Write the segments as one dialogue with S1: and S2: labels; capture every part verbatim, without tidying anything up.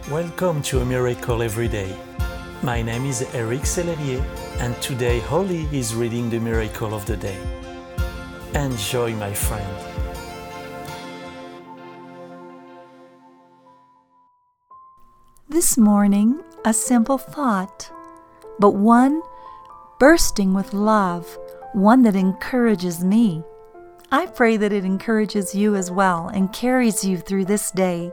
S1: Welcome to A Miracle Every Day. My name is Eric Sellerier, and today Holly is reading the Miracle of the Day. Enjoy, my friend.
S2: This morning, a simple thought, but one bursting with love, one that encourages me. I pray that it encourages you as well and carries you through this day.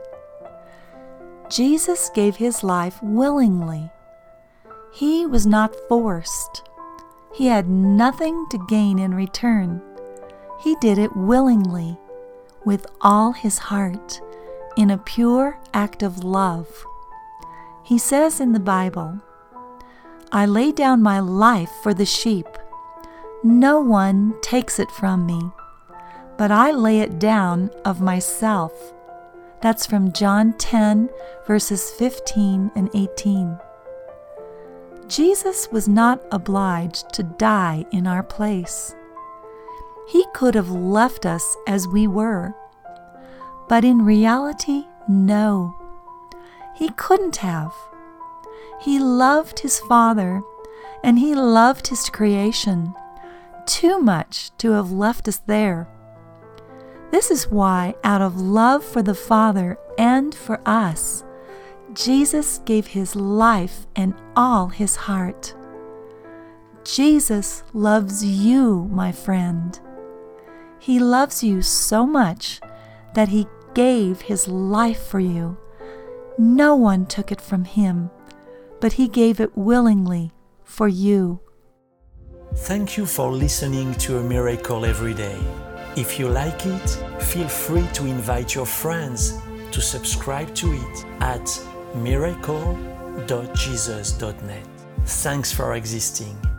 S2: Jesus gave his life willingly. He was not forced. He had nothing to gain in return. He did it willingly, with all his heart, in a pure act of love. He says in the Bible, "I lay down my life for the sheep. No one takes it from me, but I lay it down of myself." That's from John ten, verses fifteen and eighteen. Jesus was not obliged to die in our place. He could have left us as we were, but in reality, no. He couldn't have. He loved his Father, and he loved his creation too much to have left us there. This is why, out of love for the Father and for us, Jesus gave his life and all his heart. Jesus loves you, my friend. He loves you so much that he gave his life for you. No one took it from him, but he gave it willingly for you.
S1: Thank you for listening to A Miracle Every Day. If you like it, feel free to invite your friends to subscribe to it at miracle dot jesus dot net. Thanks for existing.